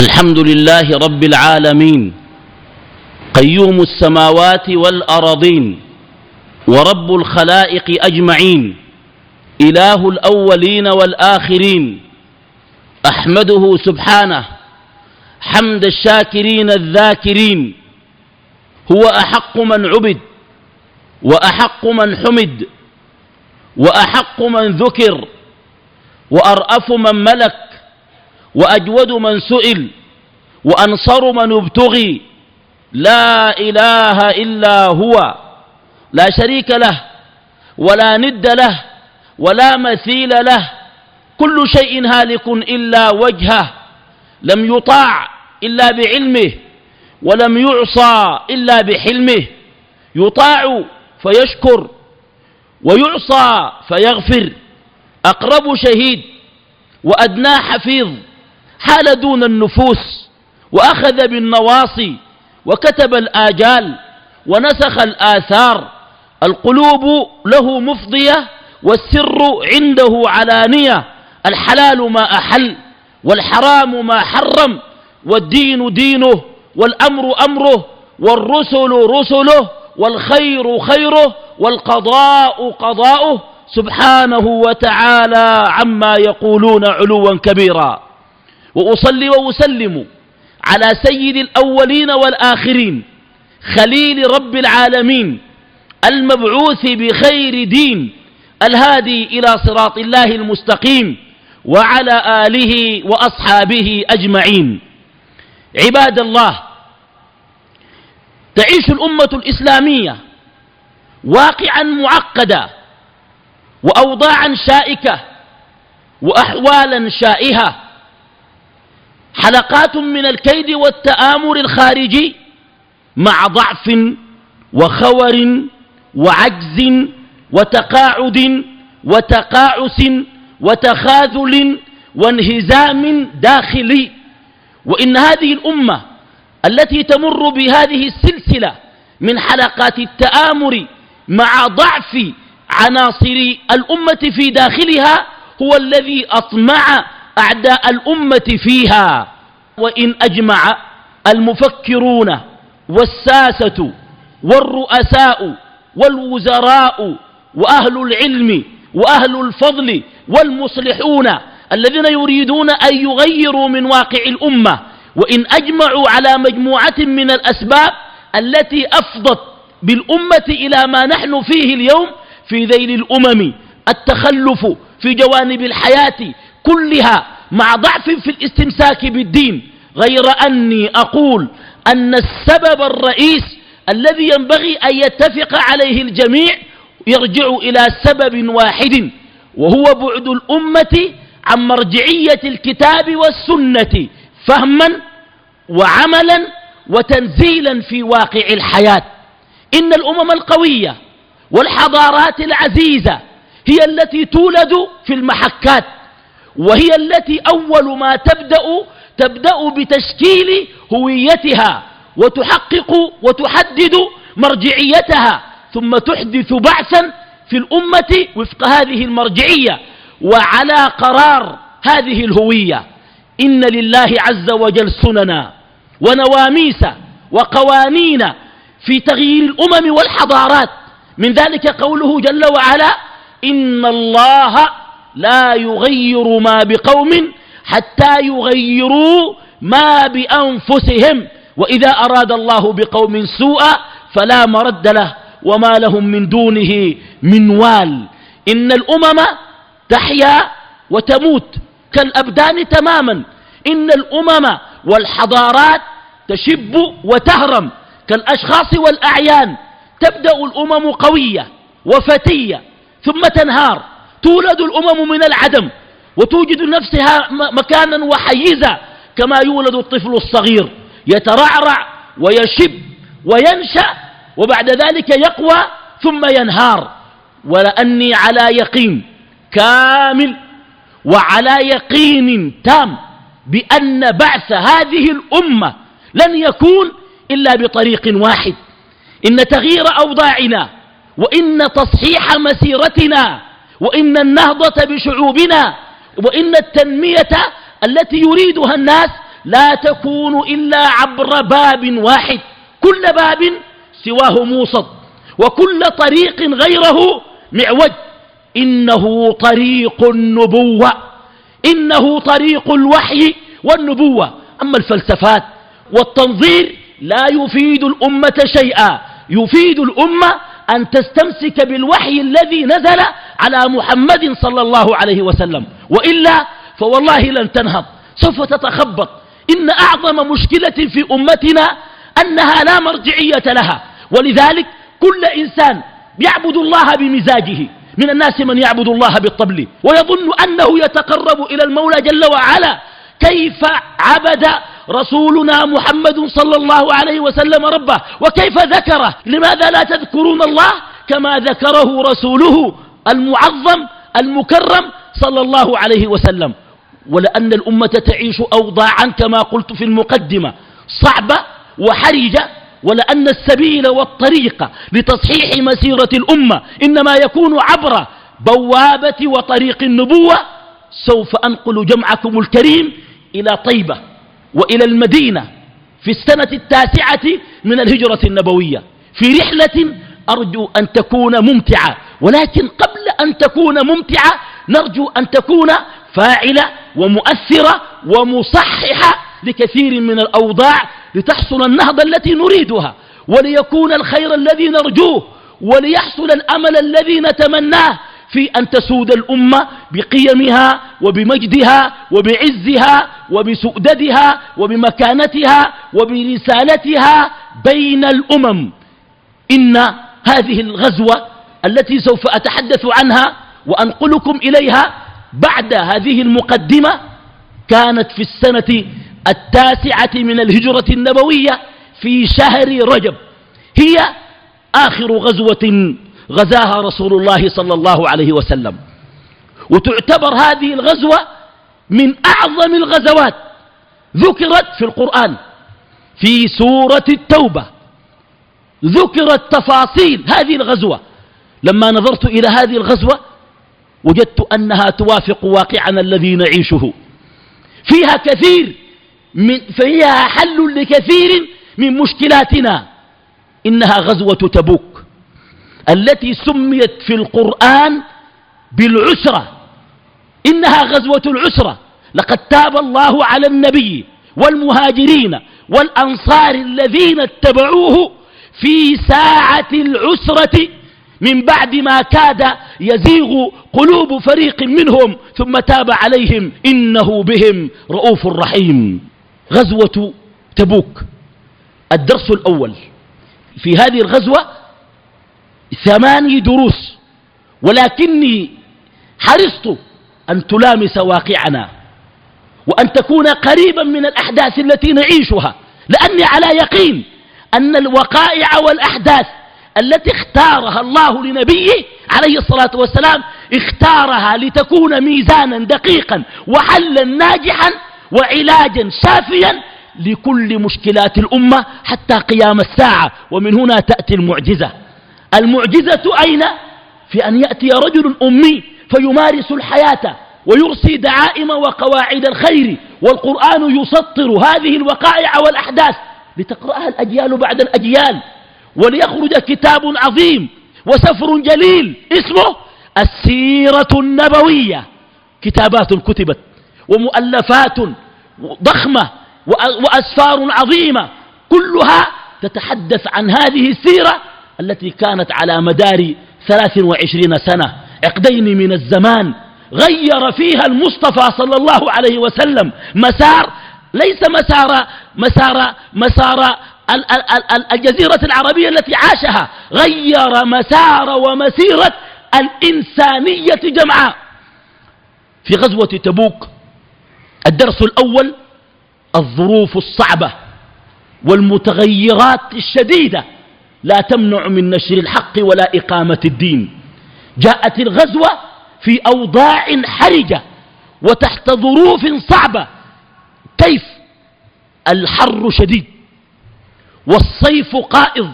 الحمد لله رب العالمين قيوم السماوات والأرضين ورب الخلائق أجمعين إله الأولين والآخرين أحمده سبحانه حمد الشاكرين الذاكرين. هو أحق من عبد وأحق من حمد وأحق من ذكر وأرأف من ملك وأجود من سئل وأنصر من ابتغي. لا إله إلا هو لا شريك له ولا ند له ولا مثيل له. كل شيء هالك إلا وجهه، لم يطاع إلا بعلمه ولم يعصى إلا بحلمه. يطاع فيشكر ويعصى فيغفر. أقرب شهيد وأدنى حفيظ، حال دون النفوس وأخذ بالنواصي وكتب الآجال ونسخ الآثار. القلوب له مفضية والسر عنده علانية. الحلال ما أحل والحرام ما حرم، والدين دينه والأمر أمره والرسل رسله والخير خيره والقضاء قضاؤه سبحانه وتعالى عما يقولون علوا كبيرا. وأصلي وأسلم على سيد الأولين والآخرين خليل رب العالمين المبعوث بخير دين الهادي إلى صراط الله المستقيم وعلى آله وأصحابه أجمعين. عباد الله، تعيش الأمة الإسلامية واقعا معقدا وأوضاعا شائكة وأحوالا شائهة، حلقات من الكيد والتآمر الخارجي مع ضعف وخور وعجز وتقاعد وتقاعس وتخاذل وانهزام داخلي. وإن هذه الأمة التي تمر بهذه السلسلة من حلقات التآمر مع ضعف عناصر الأمة في داخلها هو الذي أطمع أعداء الأمة فيها. وإن أجمع المفكرون والساسة والرؤساء والوزراء وأهل العلم وأهل الفضل والمصلحون الذين يريدون أن يغيروا من واقع الأمة، وإن أجمعوا على مجموعة من الأسباب التي أفضت بالأمة إلى ما نحن فيه اليوم في ذيل الأمم، التخلف في جوانب الحياة كلها مع ضعف في الاستمساك بالدين، غير أني أقول أن السبب الرئيس الذي ينبغي أن يتفق عليه الجميع يرجع إلى سبب واحد، وهو بعد الأمة عن مرجعية الكتاب والسنة فهما وعملا وتنزيلا في واقع الحياة. إن الأمم القوية والحضارات العزيزة هي التي تولد في المحكات، وهي التي أول ما تبدأ بتشكيل هويتها وتحقق وتحدد مرجعيتها، ثم تحدث بعثا في الأمة وفق هذه المرجعية وعلى قرار هذه الهوية. إن لله عز وجل سننا ونواميس وقوانين في تغيير الأمم والحضارات، من ذلك قوله جل وعلا: إن الله لا يغير ما بقوم حتى يغيروا ما بأنفسهم، وإذا أراد الله بقوم سوءا فلا مرد له وما لهم من دونه من وال. إن الأمم تحيا وتموت كالأبدان تماما. إن الأمم والحضارات تشب وتهرم كالأشخاص والأعيان. تبدأ الأمم قوية وفتية ثم تنهار. تولد الأمم من العدم وتوجد نفسها مكانا وحيزا، كما يولد الطفل الصغير يترعرع ويشب وينشأ وبعد ذلك يقوى ثم ينهار. ولأني على يقين كامل وعلى يقين تام بأن بعث هذه الأمة لن يكون إلا بطريق واحد. إن تغيير أوضاعنا وإن تصحيح مسيرتنا وإن النهضة بشعوبنا وإن التنمية التي يريدها الناس لا تكون إلا عبر باب واحد، كل باب سواه موصد، وكل طريق غيره معوج. إنه طريق النبوة، إنه طريق الوحي والنبوة. أما الفلسفات والتنظير لا يفيد الأمة شيئا، يفيد الأمة أن تستمسك بالوحي الذي نزل على محمد صلى الله عليه وسلم، وإلا فوالله لن تنهض، سوف تتخبط. إن أعظم مشكلة في أمتنا أنها لا مرجعية لها، ولذلك كل إنسان يعبد الله بمزاجه. من الناس من يعبد الله بالطبل ويظن أنه يتقرب إلى المولى جل وعلا. كيف عبد رسولنا محمد صلى الله عليه وسلم ربه وكيف ذكره؟ لماذا لا تذكرون الله كما ذكره رسوله المعظم المكرم صلى الله عليه وسلم؟ ولأن الأمة تعيش أوضاعا كما قلت في المقدمة صعبة وحرجة، ولأن السبيل والطريق لتصحيح مسيرة الأمة إنما يكون عبر بوابة وطريق النبوة. سوف أنقل جمعكم الكريم إلى طيبة وإلى المدينة في السنة 9 من الهجرة النبوية، في رحلة أرجو أن تكون ممتعة، ولكن قبل أن تكون ممتعة نرجو أن تكون فاعلة ومؤثرة ومصححة لكثير من الأوضاع، لتحصل النهضة التي نريدها، وليكون الخير الذي نرجوه، وليحصل الأمل الذي نتمناه في أن تسود الأمة بقيمها وبمجدها وبعزها وبسؤددها وبمكانتها وبرسالتها بين الأمم. إن هذه الغزوة التي سوف أتحدث عنها وأنقلكم إليها بعد هذه المقدمة كانت في السنة 9 من الهجرة النبوية في شهر رجب، هي آخر غزوة غزاها رسول الله صلى الله عليه وسلم، وتعتبر هذه الغزوة من أعظم الغزوات ذكرت في القرآن. في سورة التوبة ذكرت تفاصيل هذه الغزوة. لما نظرت إلى هذه الغزوة وجدت أنها توافق واقعنا الذي نعيشه، فيها حل لكثير من مشكلاتنا. إنها غزوة تبوك التي سميت في القرآن بالعسرة، إنها غزوة العسرة. لقد تاب الله على النبي والمهاجرين والأنصار الذين اتبعوه في ساعة العسرة من بعد ما كاد يزيغ قلوب فريق منهم ثم تاب عليهم إنه بهم رؤوف رحيم. غزوة تبوك. الدرس الأول في هذه الغزوة 8 دروس، ولكني حرصت أن تلامس واقعنا وأن تكون قريبا من الأحداث التي نعيشها، لأني على يقين أن الوقائع والأحداث التي اختارها الله لنبيه عليه الصلاة والسلام اختارها لتكون ميزانا دقيقا وحلا ناجحا وعلاجا شافيا لكل مشكلات الأمة حتى قيام الساعة. ومن هنا تأتي المعجزة. المعجزة أين؟ في أن يأتي رجل أمي فيمارس الحياة ويرسي دعائم وقواعد الخير، والقرآن يسطر هذه الوقائع والأحداث لتقرأها الأجيال بعد الأجيال، وليخرج كتاب عظيم وسفر جليل اسمه السيرة النبوية. كتابات كتبت ومؤلفات ضخمة وأسفار عظيمة كلها تتحدث عن هذه السيرة التي كانت على مدار 23 سنة، عقدين من الزمان، غير فيها المصطفى صلى الله عليه وسلم مسار، ليس مسار الجزيرة العربية التي عاشها، غير مسار ومسيرة الإنسانية جمعاء. في غزوة تبوك الدرس الأول الظروف الصعبة والمتغيرات الشديدة لا تمنع من نشر الحق ولا إقامة الدين. جاءت الغزوة في أوضاع حرجة وتحت ظروف صعبة. كيف؟ الحر شديد والصيف قائض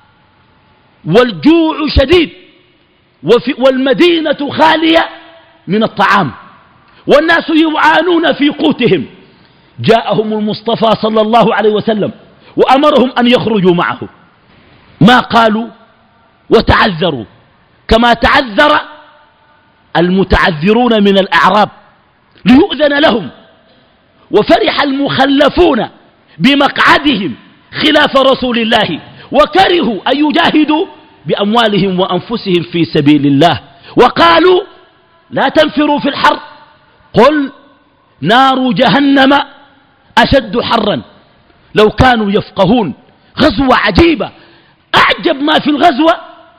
والجوع شديد والمدينة خالية من الطعام والناس يعانون في قوتهم. جاءهم المصطفى صلى الله عليه وسلم وأمرهم أن يخرجوا معه، ما قالوا وتعذروا كما تعذر المتعذرون من الأعراب ليؤذن لهم، وفرح المخلفون بمقعدهم خلاف رسول الله وكرهوا أن يجاهدوا بأموالهم وأنفسهم في سبيل الله، وقالوا لا تنفروا في الحر قل نار جهنم أشد حرا. لو كانوا يفقهون. غزوة عجيبة، أعجب ما في الغزوة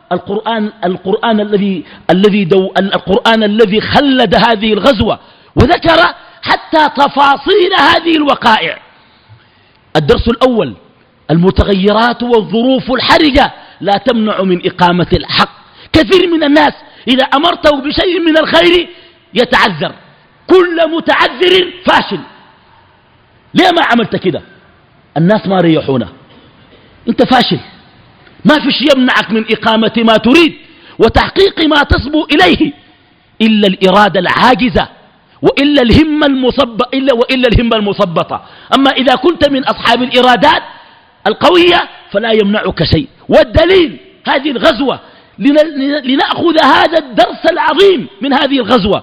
القرآن الذي خلد هذه الغزوة وذكر حتى تفاصيل هذه الوقائع. الدرس الأول: المتغيرات والظروف الحرجة لا تمنع من إقامة الحق. كثير من الناس إذا أمرته بشيء من الخير يتعذر، كل متعذر فاشل. ليه ما عملت كده؟ الناس ما ريحونا، انت فاشل، ما فيش يمنعك من إقامة ما تريد وتحقيق ما تصبو إليه إلا الإرادة العاجزة وإلا الهمة المثبطة. أما إذا كنت من أصحاب الإرادات القوية فلا يمنعك شيء. والدليل هذه الغزوة، لنأخذ هذا الدرس العظيم من هذه الغزوة،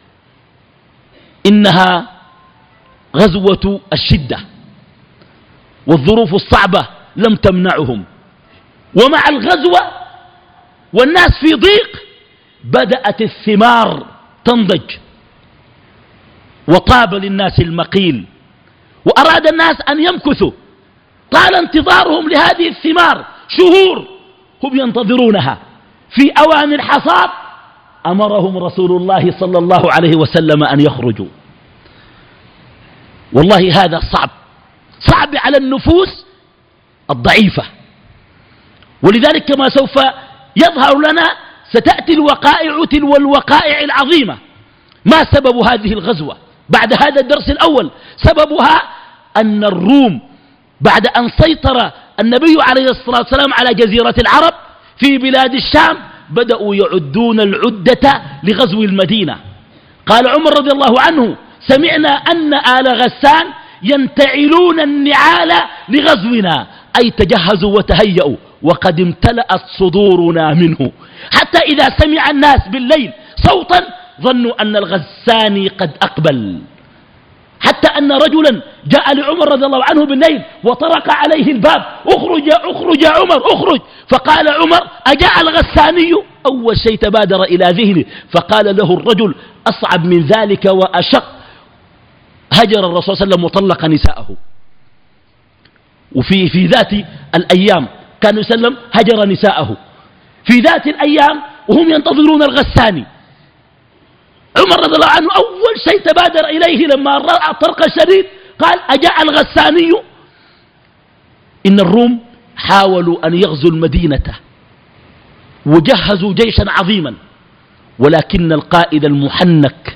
إنها غزوة الشدة والظروف الصعبة لم تمنعهم. ومع الغزوة والناس في ضيق بدأت الثمار تنضج وطاب للناس المقيل، وأراد الناس أن يمكثوا. طال انتظارهم لهذه الثمار شهور هم ينتظرونها. في أوان الحصاد أمرهم رسول الله صلى الله عليه وسلم أن يخرجوا. والله هذا صعب على النفوس الضعيفة. ولذلك كما سوف يظهر لنا ستأتي الوقائع تلو الوقائع العظيمة. ما سبب هذه الغزوة بعد هذا الدرس الأول؟ سببها أن الروم بعد أن سيطر النبي عليه الصلاة والسلام على جزيرة العرب في بلاد الشام بدأوا يعدون العدة لغزو المدينة. قال عمر رضي الله عنه: سمعنا أن آل غسان ينتعلون النعال لغزونا، أي تجهزوا وتهيئوا، وقد امتلأت صدورنا منه. حتى إذا سمع الناس بالليل صوتا ظنوا أن الغساني قد أقبل، حتى أن رجلا جاء لعمر رضي الله عنه بالليل وطرق عليه الباب: اخرج اخرج يا عمر اخرج. فقال عمر: أجاء الغساني؟ أول شيء تبادر إلى ذهنه. فقال له الرجل: أصعب من ذلك وأشق. هجر الرسول صلى الله عليه وسلم وطلق نساءه. وفي ذات الأيام كان يسلم هجر نساءه في ذات الأيام وهم ينتظرون الغساني. عمر رضي الله عنه أول شيء تبادر إليه لما رأى الطرق الشديد قال: أجاء الغساني؟ إن الروم حاولوا أن يغزوا المدينة وجهزوا جيشا عظيما، ولكن القائد المحنك،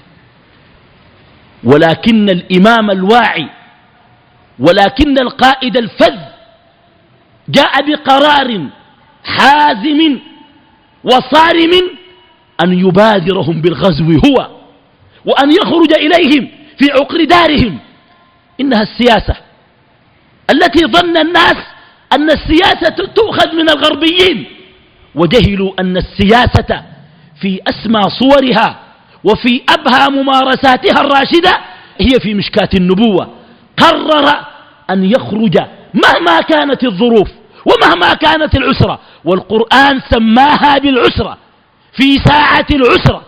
ولكن الإمام الواعي، ولكن القائد الفذ جاء بقرار حازم وصارم أن يبادرهم بالغزو هو، وأن يخرج إليهم في عقر دارهم. إنها السياسة التي ظن الناس أن السياسة تؤخذ من الغربيين، وجهلوا أن السياسة في أسمى صورها وفي أبهى ممارساتها الراشدة هي في مشكاة النبوة. قرر أن يخرج مهما كانت الظروف ومهما كانت العسرة، والقرآن سماها بالعسرة، في ساعة العسرة.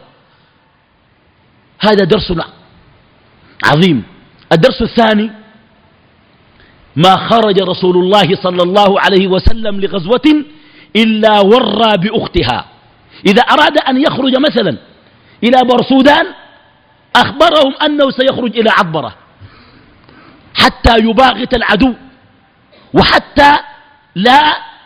هذا درسنا عظيم. الدرس الثاني: ما خرج رسول الله صلى الله عليه وسلم لغزوة إلا ورى بأختها. إذا أراد أن يخرج مثلا إلى برسودان أخبرهم أنه سيخرج إلى عطبرة حتى يباغت العدو، وحتى لا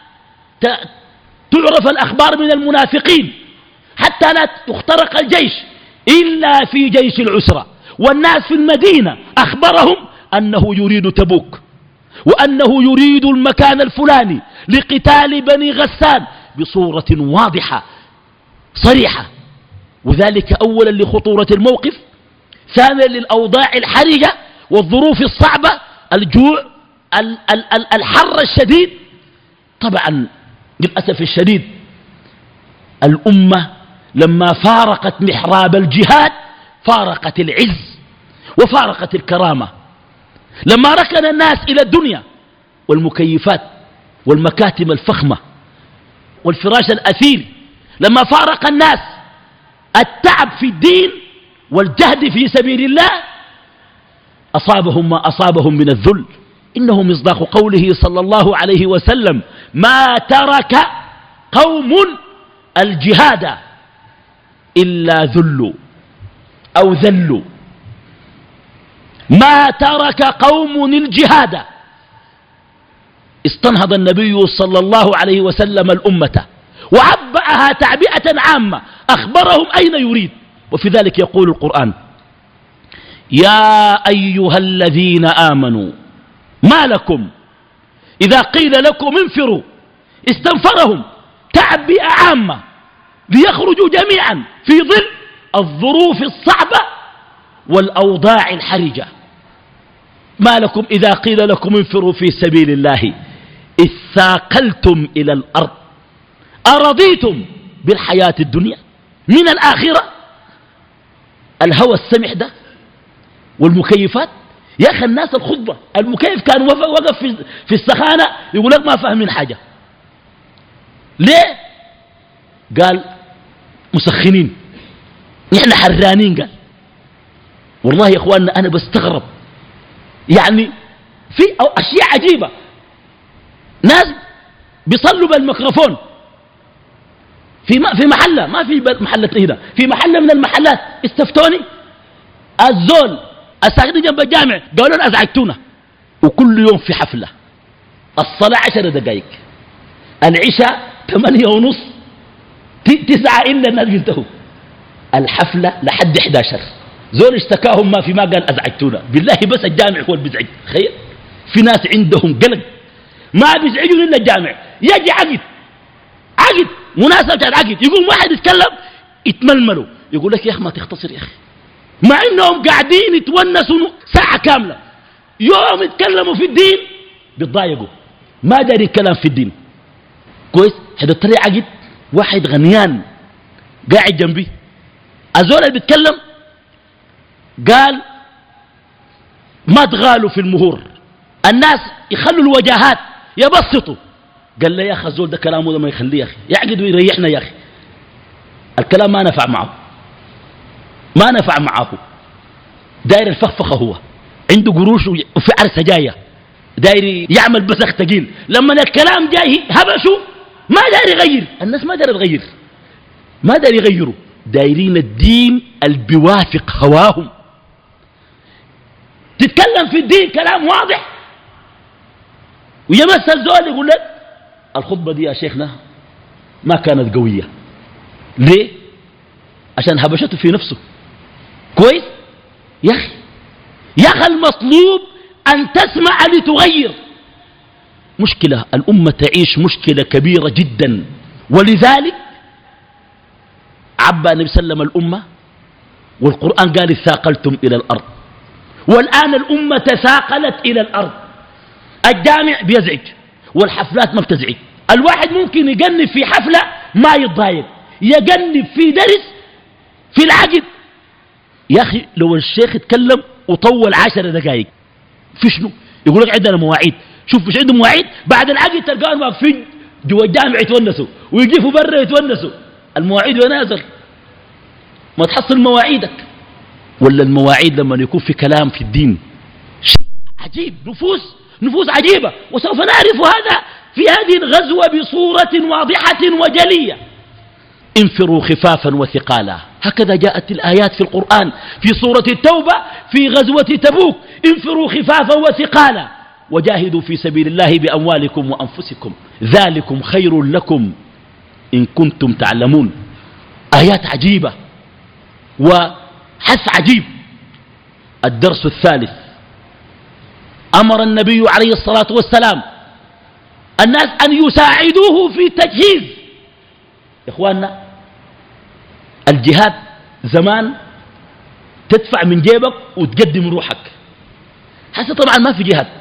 تعرف الأخبار من المنافقين، حتى لا تخترق الجيش إلا في جيش العسرة. والناس في المدينة أخبرهم أنه يريد تبوك، وأنه يريد المكان الفلاني لقتال بني غسان بصورة واضحة صريحة. وذلك أولا لخطورة الموقف، ثانيا للأوضاع الحرجة، والظروف الصعبة، الجوع، الحر الشديد. طبعا للأسف الشديد الأمة لما فارقت محراب الجهاد فارقت العز وفارقت الكرامة. لما ركن الناس إلى الدنيا والمكيفات والمكاتم الفخمة والفراش الأثير، لما فارق الناس التعب في الدين والجهد في سبيل الله أصابهم ما أصابهم من الذل. إنه مصداق قوله صلى الله عليه وسلم: ما ترك قوم الجهاد إلا ذلوا أو ذلوا. ما ترك قوم الجهاد. استنهض النبي صلى الله عليه وسلم الأمة وعبأها تعبئة عامة، أخبرهم أين يريد. وفي ذلك يقول القرآن: يا أيها الذين آمنوا ما لكم إذا قيل لكم انفروا. استنفرهم تعبئة عامة ليخرجوا جميعا في ظل الظروف الصعبة والأوضاع الحرجة. ما لكم إذا قيل لكم انفروا في سبيل الله اثاقلتم إلى الأرض أرضيتم بالحياة الدنيا من الآخرة. الهوى السمح ده والمكيفات. يا أخي الناس الخطبة المكيف كان وقف في السخانة يقول لك ما فاهم من حاجة. ليه؟ قال مسخنين، نحن حرانين. قال والله يا إخواننا أنا بستغرب، يعني في أشياء عجيبة. ناس بيصلوا بالميكروفون في محلة، ما في محلة هنا، في محلة من المحلات. استفتوني الزول الساكنين جنب الجامع قالوا لنا أزعجتونا. وكل يوم في حفلة. الصلاة 10 دقائق، العشاء 8:30، 9 إلا الناس بينتهوا. الحفلة لحد 11. زول اشتكاهم ما في، ما قال أزعجتونا. بالله بس الجامع هو اللي بيزعج. خير في ناس عندهم قلق ما بيزعجوا إلا الجامع. يجي عقد مناسبة عقد يقوم واحد يتكلم يتململوا، يقول لك يا أخي ما تختصر يا أخي، مع إنهم قاعدين يتونسوا ساعة كاملة. يوم يتكلموا في الدين بيتضايقوا، ما داري الكلام في الدين كويس. حدث لي عقد واحد غنيان قاعد جنبي، الزول اللي بيتكلم قال ما تغالوا في المهور، الناس يخلوا الوجاهات يبسطوا. قال لي يا أخي الزول ده كلامه ده ما يخليه يا أخي، يعقد ويريحنا يا أخي. الكلام ما نفع معه، ما نفع معه. داير الفخفخة، هو عنده قروش وفي عرسة جاية، داير يعمل بسخ تقيل. لما الكلام جاي هبشوا ما داير يغير. الناس ما داير تغير، ما داير يغيروا، دايرين الدين البوافق هواهم. تتكلم في الدين كلام واضح ويمس الزول يقول لك الخطبة دي يا شيخنا ما كانت قوية. ليه؟ عشان هبشته في نفسه كويس. يا أخي المطلوب أن تسمع لتغير. مشكلة الأمة تعيش مشكلة كبيرة جدا، ولذلك عبى النبي صلى الله عليه وسلم الأمة، والقرآن قال اثاقلتم إلى الأرض. والآن الأمة تثاقلت إلى الأرض. الجامع بيزعج والحفلات ما بتزعج. الواحد ممكن يجنب في حفلة ما يتضايق، يجنب في درس في العقد. يا أخي لو الشيخ اتكلم وطول 10 دقائق في شنو؟ يقول لك عندنا مواعيد. شوف مش عندهم مواعيد، بعد العقد تلقاهم واقفين جوا الجامع يتونسوا ويقفوا برا يتونسوا. المواعيد ونازل ما تحصل مواعيدك. ولا المواعيد لما يكون في كلام في الدين شيء عجيب، نفوس عجيبة. وسوف نعرف هذا في هذه الغزوة بصورة واضحة وجلية. انفروا خفافا وثقالا، هكذا جاءت الآيات في القرآن في سورة التوبة في غزوة تبوك. انفروا خفافا وثقالا وجاهدوا في سبيل الله بأموالكم وأنفسكم ذلكم خير لكم إن كنتم تعلمون. آيات عجيبة وحث عجيب. الدرس الثالث: أمر النبي عليه الصلاة والسلام الناس أن يساعدوه في تجهيز. يا إخواننا الجهاد زمان تدفع من جيبك وتقدم روحك، هسه طبعا ما في جهاد.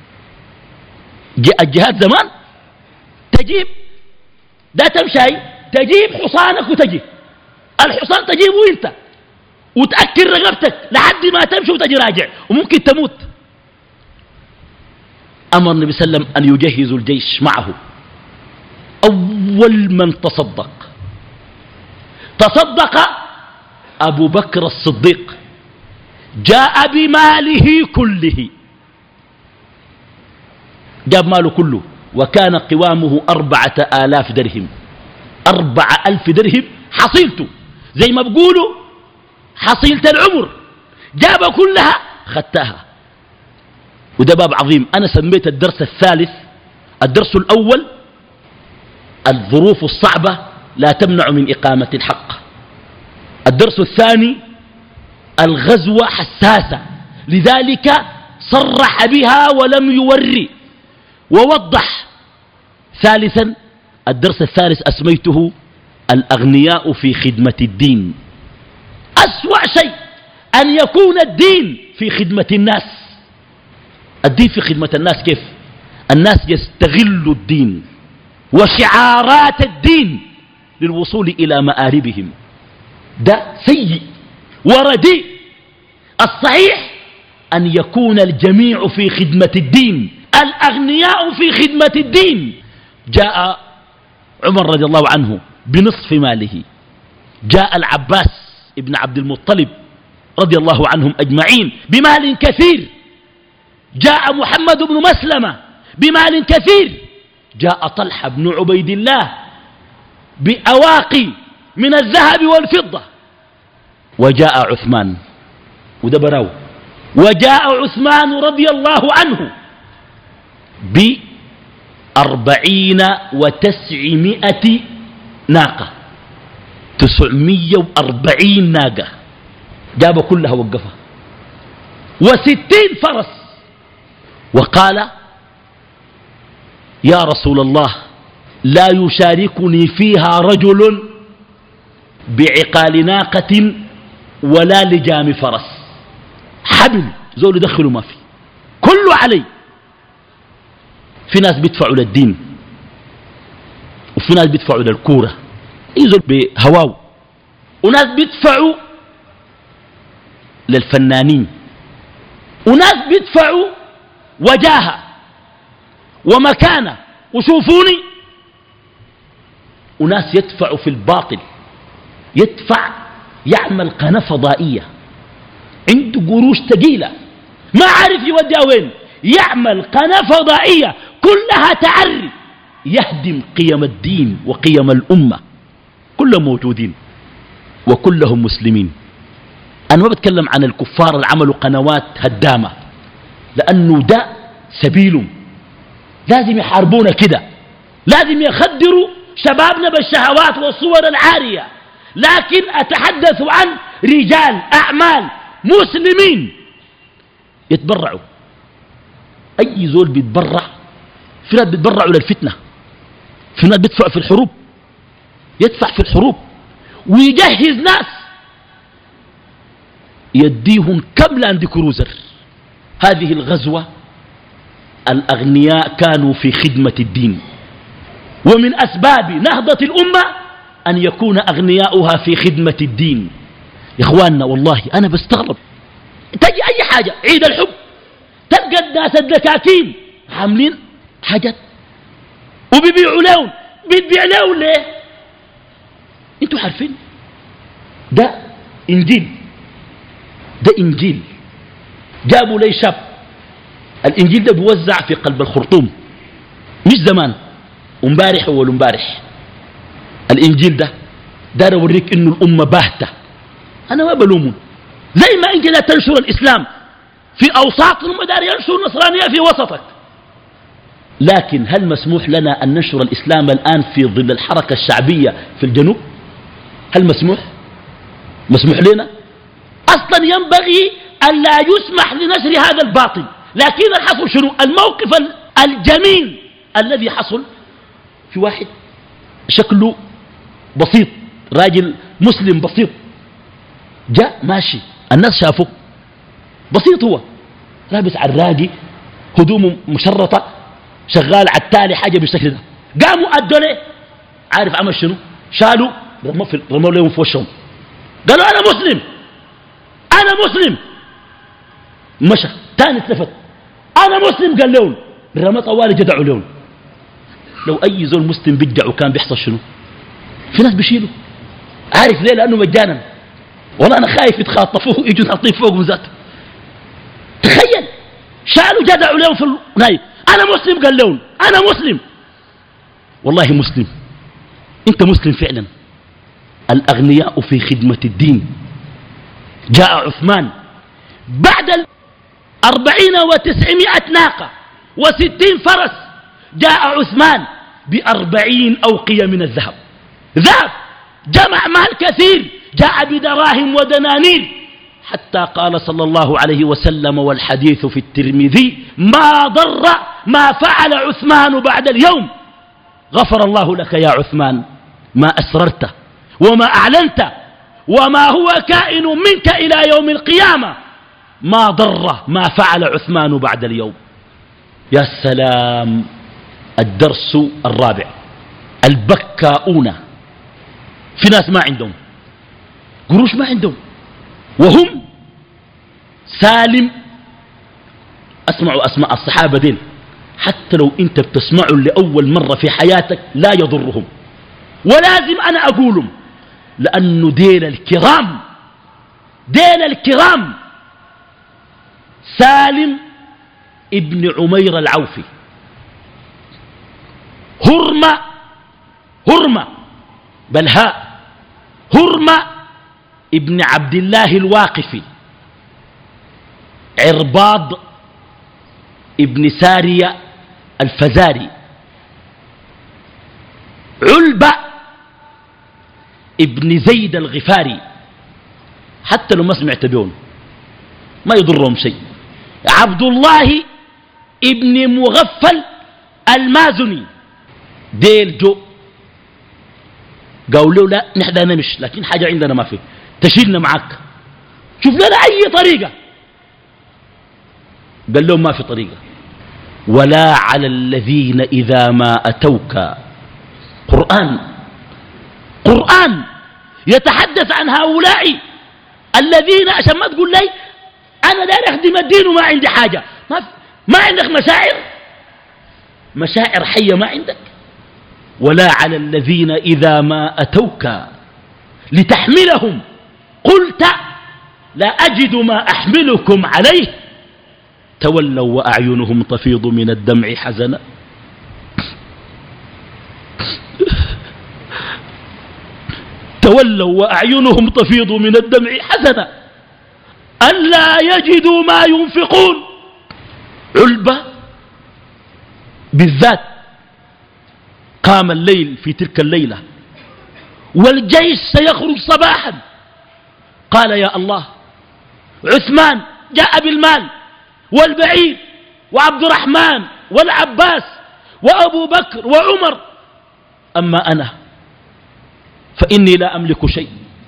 الجهاد زمان تجيب لا تمشي، تجيب حصانك وتجي، الحصان تجيبه انت وتأكل رقبتك لحد ما تمشي وتجي راجع وممكن تموت. أمر النبي صلى الله عليه وسلم أن يجهزوا الجيش معه. أول من تصدق أبو بكر الصديق، جاء بماله كله، جاب ماله كله، وكان قوامه 4000 درهم. 4000 درهم حصيلته، زي ما بقولوا حصيلة العمر، جاب كلها خدتها. وده باب عظيم. أنا سميت الدرس الثالث، الدرس الأول الظروف الصعبة لا تمنع من إقامة الحق. الدرس الثاني الغزوة حساسة، لذلك صرح بها ولم يوري ووضح. ثالثا الدرس الثالث أسميته الأغنياء في خدمة الدين. أسوأ شيء أن يكون الدين في خدمة الناس. الدين في خدمة الناس كيف؟ الناس يستغلوا الدين وشعارات الدين للوصول إلى مآربهم. ده سيء ورديء. الصحيح أن يكون الجميع في خدمة الدين، الأغنياء في خدمة الدين. جاء عمر رضي الله عنه بنصف ماله، جاء العباس ابن عبد المطلب رضي الله عنهم أجمعين بمال كثير، جاء محمد بن مسلمة بمال كثير، جاء طلحة بن عبيد الله بأواقي من الذهب والفضة، وجاء عثمان ودبراو، وجاء عثمان رضي الله عنه ب400 ناقة، 940 ناقة جاب كلها وقفها، و60 فرس، وقال يا رسول الله لا يشاركني فيها رجل بعقال ناقة ولا لجام فرس، حبل زول يدخلوا ما في، كله علي. في ناس بيدفعوا للدين وفي ناس بيدفعوا للكورة يزول بهواو، وناس بيدفعوا للفنانين، وناس بيدفعوا وجاهة ومكانة وشوفوني، وناس يدفعوا في الباطل، يدفع يعمل قناة فضائية عنده قروش ثقيلة ما عارف يوديها وين، يعمل قناة فضائية كلها تعري، يهدم قيم الدين وقيم الأمة. كلهم موجودين وكلهم مسلمين. أنا ما بتكلم عن الكفار اللي عملوا قنوات هدامة، لأنه ده سبيلهم، لازم يحاربونا كده، لازم يخدروا شبابنا بالشهوات والصور العارية. لكن أتحدث عن رجال أعمال مسلمين يتبرعوا. أي زول بيتبرع، في ناس بيتبرعوا للفتنة، في ناس بيدفع في الحروب، يدفع في الحروب ويجهز ناس يديهم كم لاند كروزر. هذه الغزوة الأغنياء كانوا في خدمة الدين، ومن أسباب نهضة الأمة أن يكون أغنياؤها في خدمة الدين. يا إخواننا والله أنا بستغرب، تجي أي حاجة عيد الحب تلقى الناس الدكاكين عاملين حاجات وبيبيعوا لون، بتبيع لون ليه؟ انتوا عارفين ده إنجيل، ده إنجيل جابوا لي شاب، الإنجيل ده بيوزع في قلب الخرطوم، مش زمان، امبارح أول امبارح. الإنجيل ده دار أوريك إنه الأمة باهتة. أنا ما بلومهم، زي ما أنت لا تنشر الإسلام في أوساطهم ودار ينشر النصرانية في وسطك. لكن هل مسموح لنا أن ننشر الإسلام الآن في ظل الحركة الشعبية في الجنوب؟ هل مسموح؟ مسموح لنا؟ أصلا ينبغي أن لا يسمح لنشر هذا الباطل. لكن الحصل شنو؟ الموقف الجميل الذي حصل في واحد شكله بسيط، راجل مسلم بسيط، جاء ماشي، الناس شافوه بسيط، هو لابس عراجي، هدومه مشرطة، شغال على التالي حاجة بالشكل ده. قاموا أدوا له، عارف عمل شنو؟ شالوا رموا لهم في وشهم، قالوا أنا مسلم أنا مسلم. مشى تاني اتلفت أنا مسلم، قال لهم رمى طوالي جدعوا لهم. لو أي زول مسلم بيدعوا كان بيحصل شنو؟ في ناس بيشيلوا، عارف ليه؟ لأنه مجانا. والله أنا خايف يتخاطفوه يجوا نحطيه فوق من ذاته. تخيل شالوا جدعوا لهم في النايب، أنا مسلم قال لهم أنا مسلم. والله مسلم، أنت مسلم فعلا. الأغنياء في خدمة الدين. جاء عثمان بعد 40 و900 ناقة و60 فرس، جاء عثمان ب40 أوقية من الذهب، ذهب جمع مال كثير، جاء بدراهم ودنانير، حتى قال صلى الله عليه وسلم والحديث في الترمذي: ما ضر ما فعل عثمان بعد اليوم، غفر الله لك يا عثمان ما أسررت وما أعلنت وما هو كائن منك إلى يوم القيامة، ما ضر ما فعل عثمان بعد اليوم. يا سلام. الدرس الرابع: البكاؤون. في ناس ما عندهم قروش، ما عندهم، وهم سالم. اسمعوا أسماء الصحابة دين، حتى لو انت بتسمعوا لأول مرة في حياتك لا يضرهم، ولازم أنا أقولهم، لأنه دين الكرام، دين الكرام. سالم ابن عمير العوفي، هرمة بلهاء، هرمة ابن عبد الله الواقفي، عرباض ابن سارية الفزاري، علبة ابن زيد الغفاري. حتى لو ما سمعت بيهم ما يضرهم شيء. عبد الله ابن مغفل المازني، ديل جو قالوا له لا نحن نمشي، لكن حاجة عندنا ما في، تشيلنا معك، شوف لنا أي طريقة. قال لهم ما في طريقة. ولا على الذين إذا ما أتوك. قرآن يتحدث عن هؤلاء الذين، عشان ما تقول لي أنا داير أخدم الدين وما عندي حاجة، ما عندك مشاعر حية ما عندك. ولا على الذين إذا ما أتوك لتحملهم قلت لا أجد ما أحملكم عليه تولوا وأعينهم تفيض من الدمع حزنا. تولوا وأعينهم تفيض من الدمع حزنا ألا يجدوا ما ينفقون. علبة بالذات قام الليل في تلك الليلة والجيش سيخرج صباحا، قال يا الله، عثمان جاء بالمال والبعير وعبد الرحمن والعباس وأبو بكر وعمر، أما أنا فإني لا أملك شيء،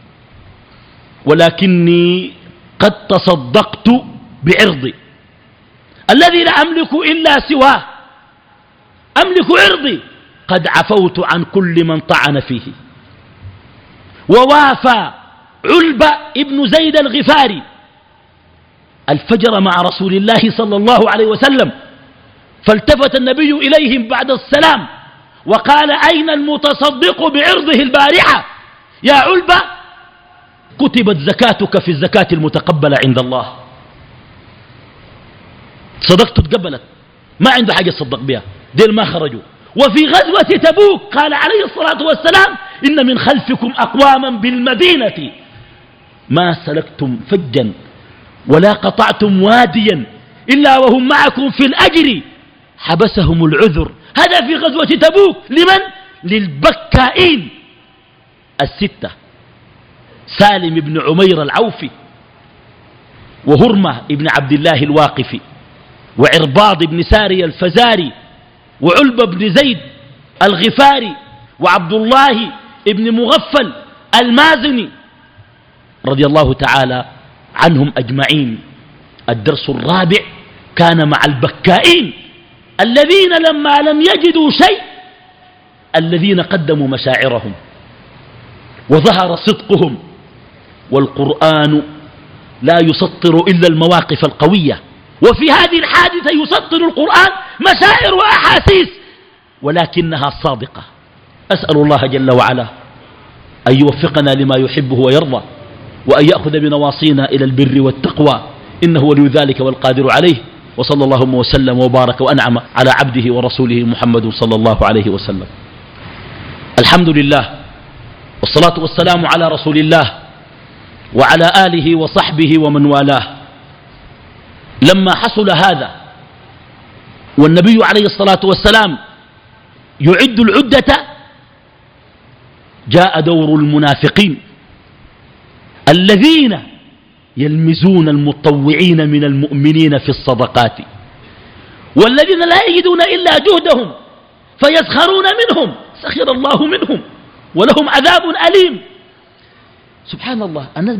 ولكني قد تصدقت بعرضي الذي لا أملك إلا سواه، أملك عرضي، قد عفوت عن كل من طعن فيه. ووافى علبة ابن زيد الغفاري الفجر مع رسول الله صلى الله عليه وسلم، فالتفت النبي إليهم بعد السلام وقال أين المتصدق بعرضه البارحة يا علبة؟ كتبت زكاتك في الزكاة المتقبلة عند الله. صدقته تقبلت، ما عنده حاجة تصدق بها، ديل ما خرجوا. وفي غزوة تبوك قال عليه الصلاة والسلام إن من خلفكم أقواما بالمدينة ما سلكتم فجا ولا قطعتم واديا إلا وهم معكم في الأجر حبسهم العذر. هذا في غزوة تبوك. لمن؟ للبكائين الستة: سالم بن عمير العوفي، وهرمة بن عبد الله الواقفي، وعرباض بن ساري الفزاري، وعلبة بن زيد الغفاري، وعبد الله بن مغفل المازني، رضي الله تعالى عنهم أجمعين. الدرس الرابع: كان مع البكائين الذين لما لم يجدوا شيء الذين قدموا مشاعرهم وظهر صدقهم. والقرآن لا يسطر إلا المواقف القوية، وفي هذه الحادثة يسطر القرآن مشاعر وأحاسيس ولكنها صادقة. أسأل الله جل وعلا أن يوفقنا لما يحبه ويرضى، وأن يأخذ بنواصينا إلى البر والتقوى، إنه ولي ذلك والقادر عليه. وصلى اللهم وسلم وبارك وأنعم على عبده ورسوله محمد صلى الله عليه وسلم. الحمد لله والصلاة والسلام على رسول الله وعلى آله وصحبه ومن والاه. لما حصل هذا والنبي عليه الصلاة والسلام يعد العدة، جاء دور المنافقين الذين يلمزون المتطوعين من المؤمنين في الصدقات، والذين لا يجدون إلا جهدهم فيسخرون منهم، سخر الله منهم ولهم عذاب أليم. سبحان الله، الناس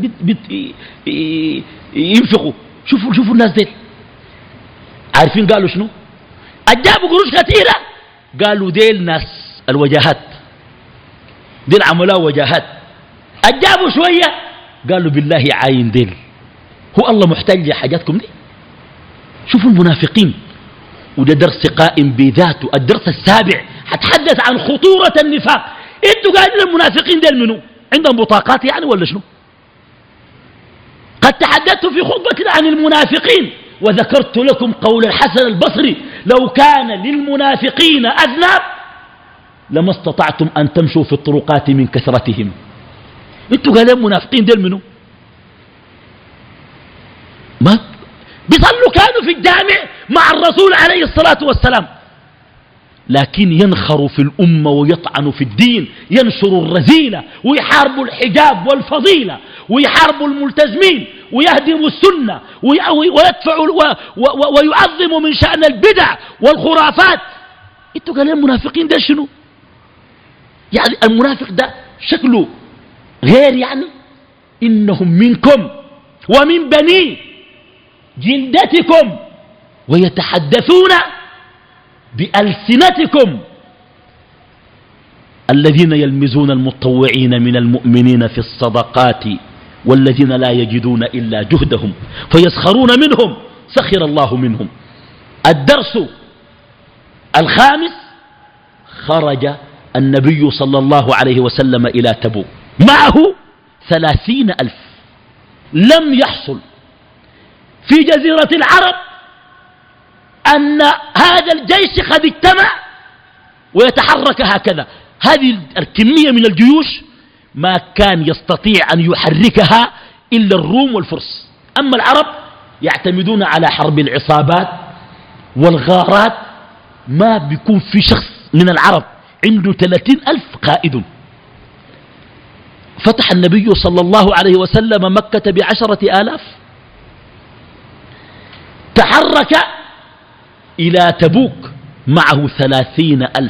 ينفقوا. شوفوا الناس ديل، عارفين قالوا شنو؟ أجابوا قروش كثيرة، قالوا ديل ناس الوجاهات، ديل عملاء وجاهات. أجابوا شوية قالوا بالله عاين ديل، هو الله محتاج لحاجاتكم دي؟ شوفوا المنافقين. وده درس قائم بذاته، الدرس السابع حتحدث عن خطورة النفاق. انتوا قاعدين المنافقين ديل منو؟ عندهم بطاقات يعني ولا شنو؟ قد تحدثت في خطبة عن المنافقين وذكرت لكم قول الحسن البصري: لو كان للمنافقين أذناب لما استطعتم أن تمشوا في الطرقات من كثرتهم. انتوا قاعدين المنافقين ديل منو؟ ما بيصلوا كانوا في الجامع مع الرسول عليه الصلاة والسلام، لكن ينخروا في الأمة ويطعنوا في الدين، ينشروا الرذيلة ويحاربوا الحجاب والفضيلة ويحاربوا الملتزمين ويهدموا السنة ويدفعوا ويعظموا من شأن البدع والخرافات. انتوا قالوا المنافقين ده شنو؟ يعني المنافق ده شكله غير، يعني إنهم منكم ومن بني جلدتكم ويتحدثون بألسنتكم، الذين يلمزون المتطوعين من المؤمنين في الصدقات والذين لا يجدون إلا جهدهم فيسخرون منهم، سخر الله منهم. الدرس الخامس: خرج النبي صلى الله عليه وسلم إلى تبوك معه 30,000. لم يحصل في جزيرة العرب أن هذا الجيش قد اجتمع ويتحرك هكذا. هذه الكمية من الجيوش ما كان يستطيع أن يحركها إلا الروم والفرس. أما العرب يعتمدون على حرب العصابات والغارات، ما بيكون في شخص من العرب عنده 30,000 قائد. فتح النبي صلى الله عليه وسلم مكة ب10,000، تحرك إلى تبوك معه 30,000.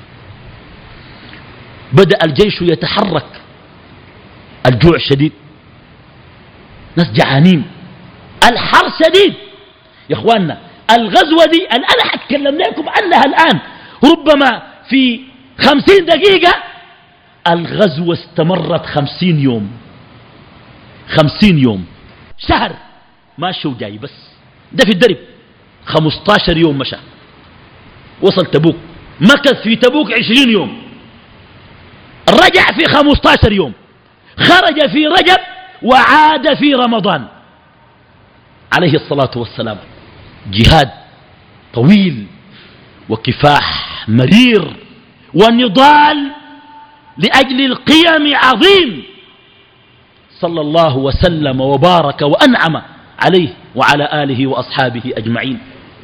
بدأ الجيش يتحرك، الجوع شديد، ناس جعانين، الحر شديد. يا اخواننا الغزوة دي أنا حتكلم لكم عنها الآن، ربما في 50 دقيقة. الغزوة استمرت 50 يوم، 50 يوم، شهر ماشي وجاي، بس ده في الدرب 15 يوم مشى، وصل تبوك، مكث في تبوك 20 يوم، رجع في 15 يوم، خرج في رجب وعاد في رمضان عليه الصلاة والسلام. جهاد طويل وكفاح مرير ونضال لأجل القيم عظيم، صلى الله وسلم وبارك وأنعم عليه وعلى آله وأصحابه أجمعين.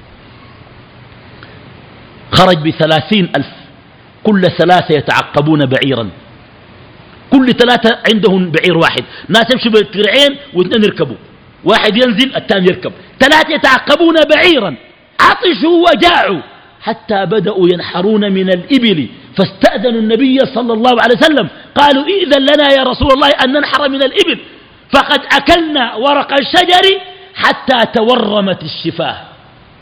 خرج ب30,000، كل 3 يتعقبون بعيرا، كل 3 عندهم بعير واحد، ناس يمشوا بالترعين واثنين يركبوا، واحد ينزل الثاني يركب، 3 يتعقبون بعيرا. عطشوا وجاعوا حتى بدأوا ينحرون من الإبل، فاستأذنوا النبي صلى الله عليه وسلم، قالوا: إذن لنا يا رسول الله أن ننحر من الإبل، فقد أكلنا ورق الشجر حتى تورمت الشفاه.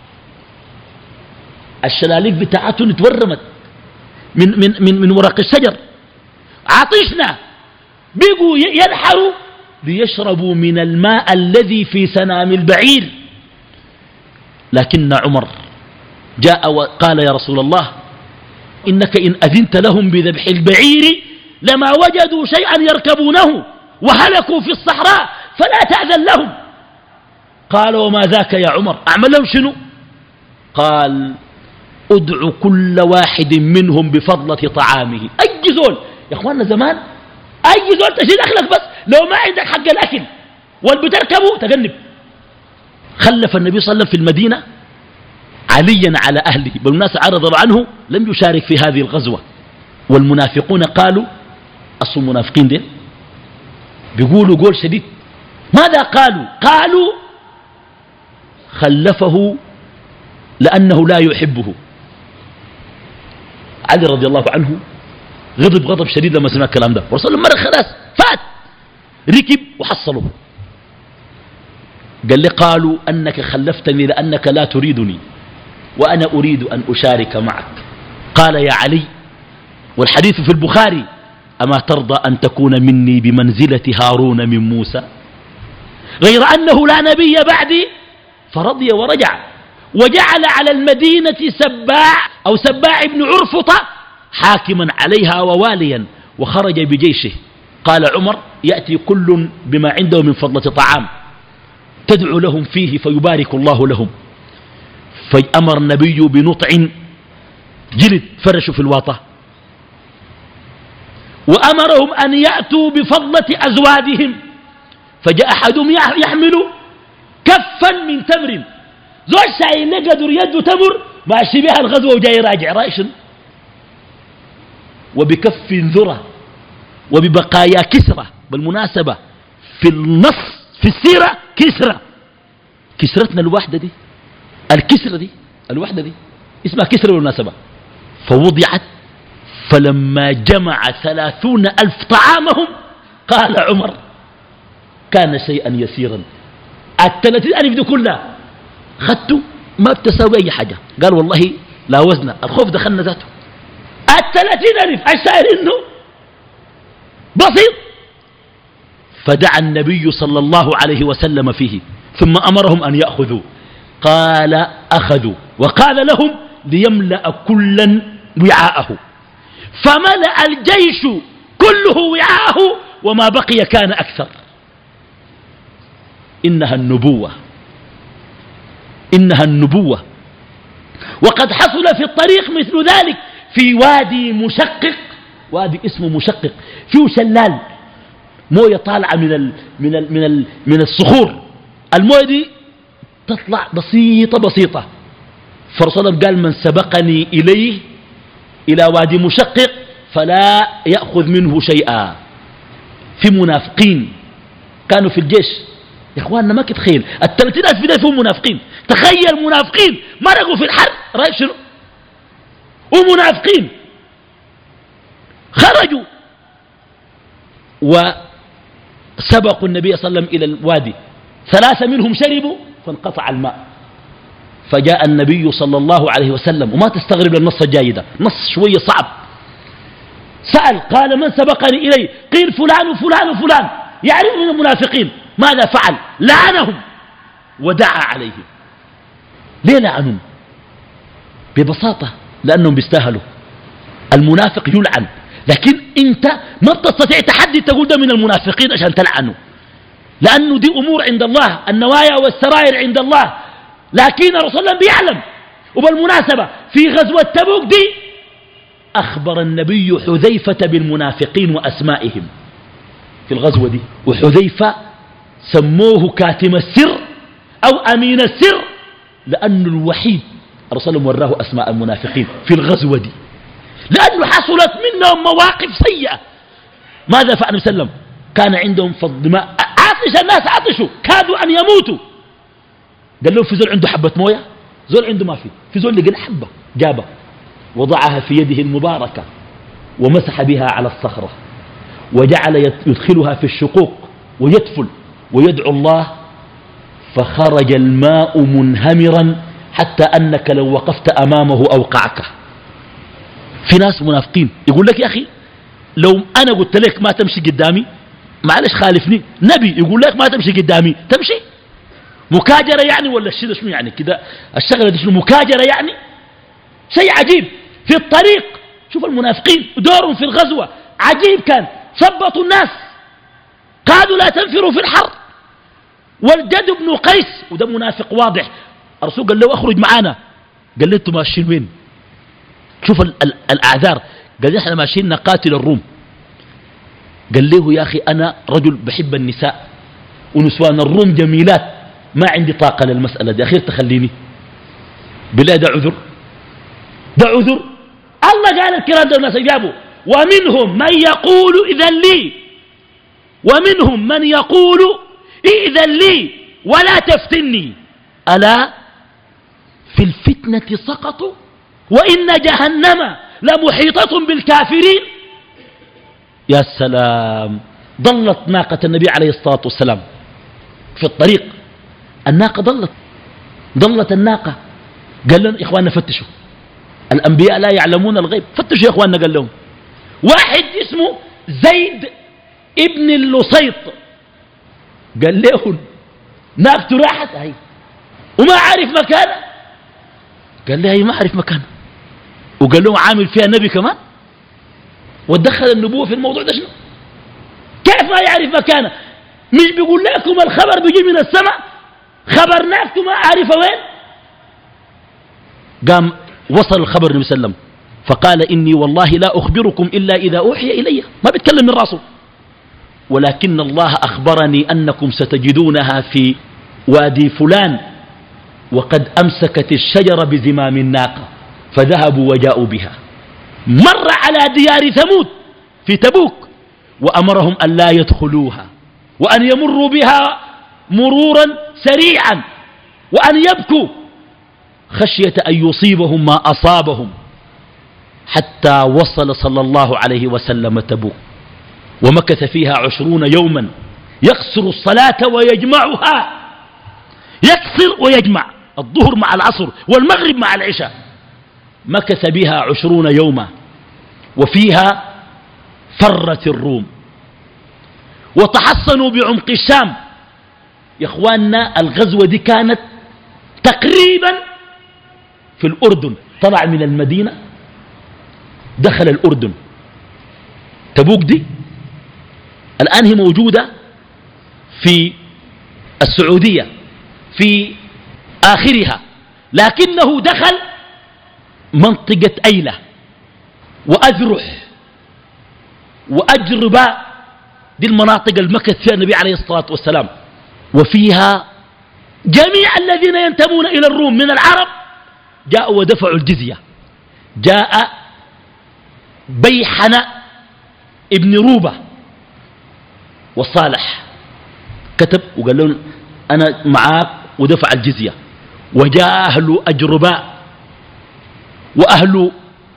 الشلاليك بتاعتهم اتورمت من ورق الشجر. عطشنا بيقوا ينحروا ليشربوا من الماء الذي في سنام البعير. لكن عمر جاء وقال يا رسول الله إنك إن أذنت لهم بذبح البعير لما وجدوا شيئا يركبونه وهلكوا في الصحراء فلا تأذن لهم. قال وما ذاك يا عمر؟ أعمل لهم شنو؟ قال ادع كل واحد منهم بفضلة طعامه. أي زول يا أخواننا زمان أي زول تشيل أخلك بس لو ما عندك حق الأكل والبتركبه تجنب. خلف النبي صلى الله عليه وسلم في المدينة عليا على أهله. بالناس عرض عنه لم يشارك في هذه الغزوة. والمنافقون قالوا أصل المنافقين دي بيقولوا قول شديد. ماذا قالوا؟ قالوا خلفه لأنه لا يحبه. علي رضي الله عنه غضب شديد لما سمع الكلام ده. ورسول الله مرة خلاص فات ركب وحصله. قال لي قالوا أنك خلفتني لأنك لا تريدني وأنا أريد أن أشارك معك. قال يا علي والحديث في البخاري أما ترضى أن تكون مني بمنزلة هارون من موسى غير أنه لا نبي بعدي. فرضي ورجع وجعل على المدينة سباع بن عرفطة حاكما عليها وواليا وخرج بجيشه. قال عمر يأتي كل بما عنده من فضلة طعام تدعو لهم فيه فيبارك الله لهم. فأمر النبي بنطع جلد فرشوا في الواطة وأمرهم أن يأتوا بفضلة أزوادهم. فجاء أحدهم يحمل كفا من تمر. زوج شايل قدر يده تمر ماشي بها الغزوة وجاي راجع رايشن وبكف ذرة وببقايا كسرة. بالمناسبة في النص في السيرة كسرتنا الوحدة دي الكسرة دي الوحدة دي اسمها كسرة بالمناسبة. فوضعت فلما جمع 30,000 طعامهم قال عمر كان شيئا يسيرا. 30,000 دي كلها خدته ما بتساوي أي حاجة. قال والله لا وزن الخوف دخلنا ذاته. 30,000 الشاعر إنه بسيط. فدعا النبي صلى الله عليه وسلم فيه ثم أمرهم أن يأخذوا. قال أخذوا وقال لهم ليملأ كلا وعاءه. فملأ الجيش كله وعاءه وما بقي كان أكثر. إنها النبوة. وقد حصل في الطريق مثل ذلك في وادي مشقق. وادي اسمه مشقق فيه شلال موية طالعة من الصخور. الموية دي تطلع بسيطة. فرسول قال من سبقني إليه إلى وادي مشقق فلا يأخذ منه شيئا. في منافقين كانوا في الجيش يا إخواننا ما تتخيل 30,000 في ده فيهم منافقين. تخيل منافقين مرقوا في الحرب رأيك شنو. ومنافقين خرجوا وسبقوا النبي صلى الله عليه وسلم إلى الوادي. 3 منهم شربوا فانقطع الماء. فجاء النبي صلى الله عليه وسلم وما تستغرب النص الجاي ده نص شوية صعب. سأل قال من سبقني إليه؟ قيل فلان وفلان وفلان يعرف من المنافقين. ماذا فعل؟ لعنهم ودعا عليهم. ليه لعنهم؟ ببساطة لأنهم بيستاهلوا. المنافق يلعن لكن انت ما بتستطيع تحدي تقول ده من المنافقين عشان تلعنه لأنه دي أمور عند الله. النوايا والسرائر عند الله. لكن الرسول الله بيعلم. وبالمناسبة في غزوة تبوك دي أخبر النبي حذيفة بالمنافقين وأسمائهم في الغزوة دي. وحذيفة سموه كاتم السر أو أمين السر لأنه الوحيد الرسول وراه أسماء المنافقين في الغزوة دي لأنه حصلت منهم مواقف سيئة. ماذا فعل النبي صلى الله عليه وسلم؟ كان عندهم فضل ماء عطش الناس عطشوا كادوا أن يموتوا. قال له في زول عنده حبة موية؟ زول عنده ما في زول لقى حبة جابه وضعها في يده المباركة ومسح بها على الصخرة وجعل يدخلها في الشقوق ويدفل ويدعو الله. فخرج الماء منهمرا حتى أنك لو وقفت أمامه أوقعك. في ناس منافقين يقول لك يا أخي لو أنا قلت لك ما تمشي قدامي معلش خالفني، نبي يقول لك ما تمشي قدامي تمشي؟ مكاجرة يعني ولا الشيء شنو يعني كده؟ الشغلة دي شنو مكاجرة يعني؟ شيء عجيب. في الطريق شوف المنافقين دورهم في الغزوة عجيب، كان ثبطوا الناس قالوا لا تنفروا في الحر. والجد بن قيس وده منافق واضح، الرسول قال له اخرج معانا، قال له انتم ماشيين وين؟ شوف الاعذار، قال له احنا ماشيين نقاتل الروم. قال له يا اخي انا رجل بحب النساء ونسوان الروم جميلات، ما عندي طاقة للمسألة دي، أخير تخليني بالله. ده عذر، ده عذر. الله قال الكلام ده الناس جابوا ومنهم من يقول إذن لي، ومنهم من يقول إذن لي ولا تفتني، ألا في الفتنة سقطوا وإن جهنم لمحيطة بالكافرين. يا سلام. ضلت ناقة النبي عليه الصلاة والسلام في الطريق، الناقة ضلت الناقة. قال لهم إخواننا فتشوا، الأنبياء لا يعلمون الغيب، فتشوا يا إخواننا. قال لهم واحد اسمه زيد ابن اللصيط قال لهم ناقته راحت هي وما عارف مكانه. قال لها هي ما عارف مكانه، وقال لهم عامل فيها نبي كمان، ودخل النبوة في الموضوع ده شنو؟ كيف ما يعرف مكانه؟ مش بيقول لكم الخبر بيجي من السماء، خبر ناقته ما عارفه وين. قام وصل الخبر النبي صلى الله عليه وسلم فقال إني والله لا أخبركم إلا إذا أوحي إلي، ما بيتكلم من راسه، ولكن الله أخبرني أنكم ستجدونها في وادي فلان وقد أمسكت الشجرة بزمام الناقة، فذهبوا وجاءوا بها. مر على ديار ثمود في تبوك وأمرهم أن لا يدخلوها وأن يمروا بها مرورا سريعا وأن يبكوا خشية أن يصيبهم ما أصابهم، حتى وصل صلى الله عليه وسلم تبوك ومكث فيها 20 يوما يقصر الصلاة ويجمعها، يكسر ويجمع الظهر مع العصر والمغرب مع العشاء، مكث بها 20 يوما. وفيها فرت الروم وتحصنوا بعمق الشام. يا اخواننا الغزوة دي كانت تقريبا في الأردن، طلع من المدينة دخل الأردن. تبوك دي الآن هي موجودة في السعودية في آخرها، لكنه دخل منطقة أيلة وأذرح وأجرباء، دي المناطق المكث فيها النبي عليه الصلاة والسلام. وفيها جميع الذين ينتمون إلى الروم من العرب جاءوا ودفعوا الجزية. جاء بيحنة ابن روبة وصالح كتب وقال لهم أنا معاك ودفع الجزية. وجاء أهل أجرباء وأهل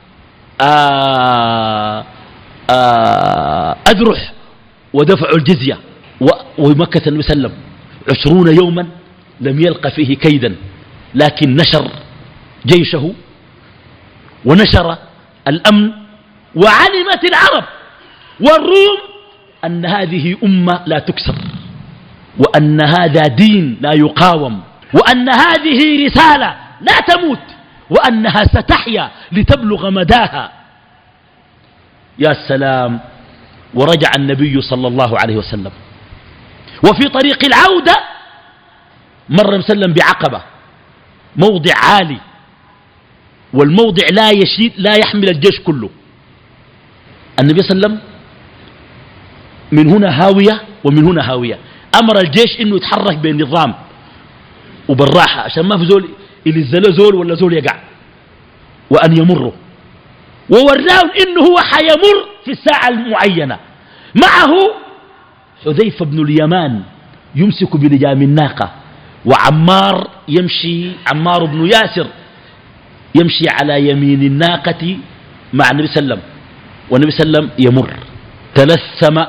أذرح ودفعوا الجزية. ومكث النبي صلى الله عليه وسلم 20 يوما لم يلق فيه كيدا، لكن نشر جيشه ونشر الأمن، وعلمت العرب والروم أن هذه أمة لا تكسر، وأن هذا دين لا يقاوم، وأن هذه رسالة لا تموت، وأنها ستحيا لتبلغ مداها. يا سلام. ورجع النبي صلى الله عليه وسلم، وفي طريق العودة مر وسلم بعقبة، موضع عالي، والموضع لا يحمل الجيش كله. النبي صلى الله عليه وسلم من هنا هاوية ومن هنا هاوية، أمر الجيش إنه يتحرك بالنظام وبالراحة عشان ما في زول يلزل زول ولا زول يقع، وأن يمروا. ووراهم إنه هو حيمر في الساعة المعينة. معه حذيفة بن اليمان يمسك بلجام الناقة، وعمار يمشي، عمار بن ياسر يمشي على يمين الناقة مع النبي صلى الله عليه وسلم، والنبي صلى الله عليه وسلم يمر. تلثم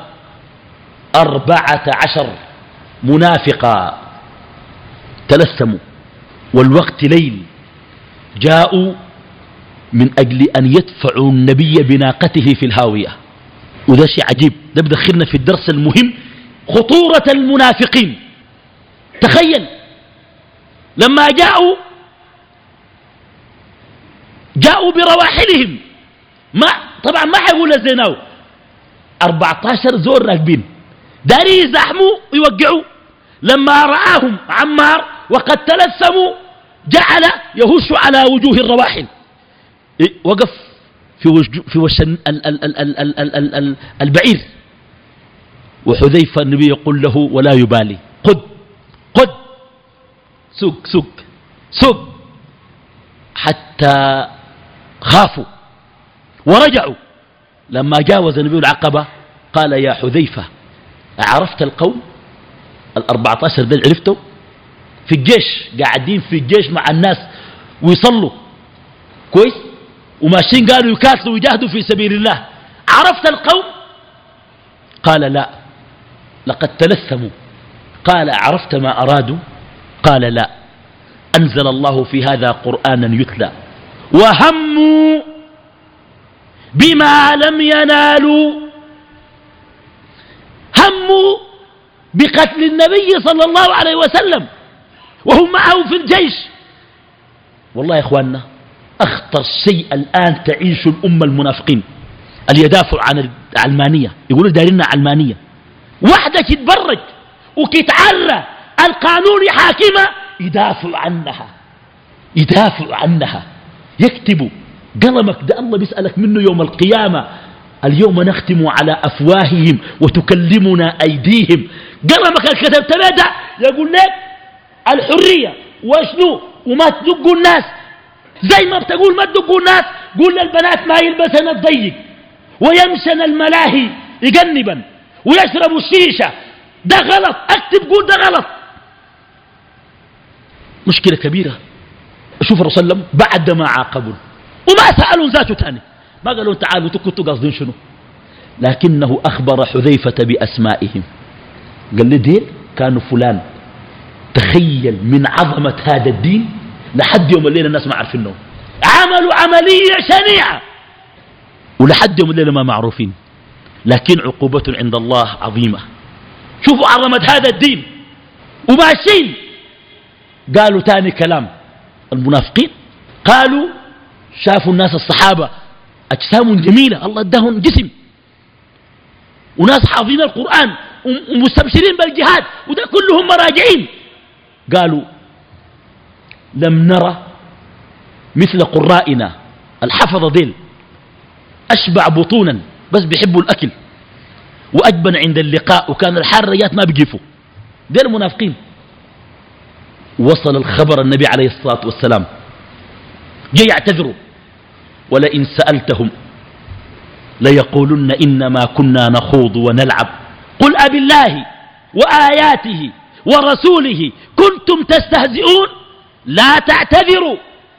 14 منافقا تلثموا، والوقت ليل جاءوا من أجل أن يدفعوا النبي بناقته في الهاوية. وده شيء عجيب، ده بدخلنا في الدرس المهم، خطورة المنافقين. تخيل لما جاءوا برواحلهم، طبعا ما حيقول الزيناو 14 زور راكبين داري يزحموا ويوقعوا. لما رآهم عمار وقد تلثموا جعل يهش على وجوه الرواحل، وقف في وش البعير، وحذيفة النبي يقول له ولا يبالي قد سوق حتى خافوا ورجعوا. لما جاوز النبي العقبة قال يا حذيفة عرفت القوم 14 دل عرفته في الجيش، قاعدين في الجيش مع الناس ويصلوا كويس وماشيين قالوا يكاتلوا ويجاهدوا في سبيل الله، عرفت القوم؟ قال لا لقد تلثموا. قال عرفت ما أرادوا؟ قال لا. أنزل الله في هذا قرآنا يتلى وهموا بما لم ينالوا، هموا بقتل النبي صلى الله عليه وسلم وهم معه في الجيش. والله يا إخواننا أخطر شيء الآن تعيش الأمة المنافقين اللي يدافعوا عن العلمانية، يقولوا دارنا علمانية، واحدة تتبرج وتتعرى القانون حاكمة يدافعوا عنها يكتبوا قلمك ده الله بيسألك منه يوم القيامة، اليوم نختم على أفواههم وتكلمنا أيديهم. قلمك الكتبت ده يقول لك الحرية وشنو وما تدقوا الناس، زي ما بتقول ما تدقوا الناس قول للبنات ما يلبسن الضيق ويمشن الملاهي يجنبا ويشربوا الشيشة، ده غلط، اكتب قول ده غلط. مشكلة كبيرة. شوف الرسول صلى الله عليه وسلم بعد ما عاقبوا وما سألوا ذاته تاني، ما قالوا تعالوا كنتوا قاصدين شنو، لكنه أخبر حذيفة بأسمائهم، قال لي ديل كانوا فلان. تخيل من عظمة هذا الدين لحد يوم الليلة الناس ما عارفينه، عملوا عملية شنيعة ولحد يوم الليلة ما معروفين، لكن عقوبة عند الله عظيمة. شوفوا عظمة هذا الدين وماشيين. قالوا تاني كلام المنافقين، قالوا شافوا الناس الصحابة أجسام جميلة الله اداهم جسم وناس حافظين القرآن ومستبشرين بالجهاد وده كلهم مراجعين، قالوا لم نرى مثل قرائنا الحفظة ديل أشبع بطونا بس بيحبوا الأكل وأجبن عند اللقاء وكان الحاريات ما بيجيفوا، ديل المنافقين. وصل الخبر النبي عليه الصلاة والسلام جاي يعتذروا، ولئن سألتهم ليقولن إنما كنا نخوض ونلعب قل أبي الله وآياته ورسوله كنتم تستهزئون لا تعتذروا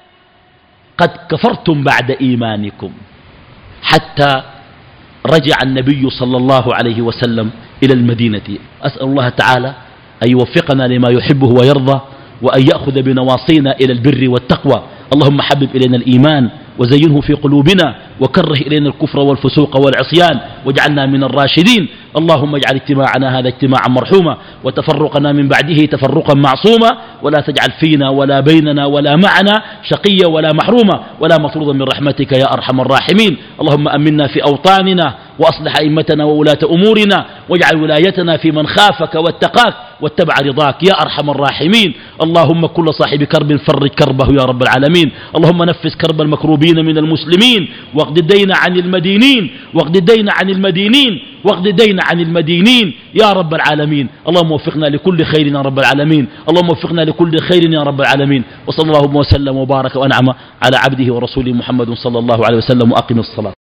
قد كفرتم بعد إيمانكم. حتى رجع النبي صلى الله عليه وسلم إلى المدينة. أسأل الله تعالى أن يوفقنا لما يحبه ويرضى وأن يأخذ بنواصينا إلى البر والتقوى. اللهم حبب إلينا الإيمان وزينه في قلوبنا وكره إلينا الكفر والفسوق والعصيان واجعلنا من الراشدين. اللهم اجعل اجتماعنا هذا اجتماعا مرحوما وتفرقنا من بعده تفرقا معصوما، ولا تجعل فينا ولا بيننا ولا معنا شقيا ولا محروما ولا مطرودا من رحمتك يا أرحم الراحمين. اللهم أمنا في أوطاننا وأصلح أئمتنا وولاة أمورنا واجعل ولايتنا في من خافك واتقاك واتبع رضاك يا أرحم الراحمين. اللهم كل صاحب كرب فرج كربه يا رب العالمين. اللهم نفس كرب المكروبين من المسلمين واقض الدين عن المدينين واقض الدين عن المدينين يا رب العالمين. اللهم وفقنا لكل خير يا رب العالمين. اللهم وفقنا لكل خير يا رب العالمين. وصلى الله وسلم وبارك وأنعم على عبده ورسوله محمد صلى الله عليه وسلم. وأقم الصلاة.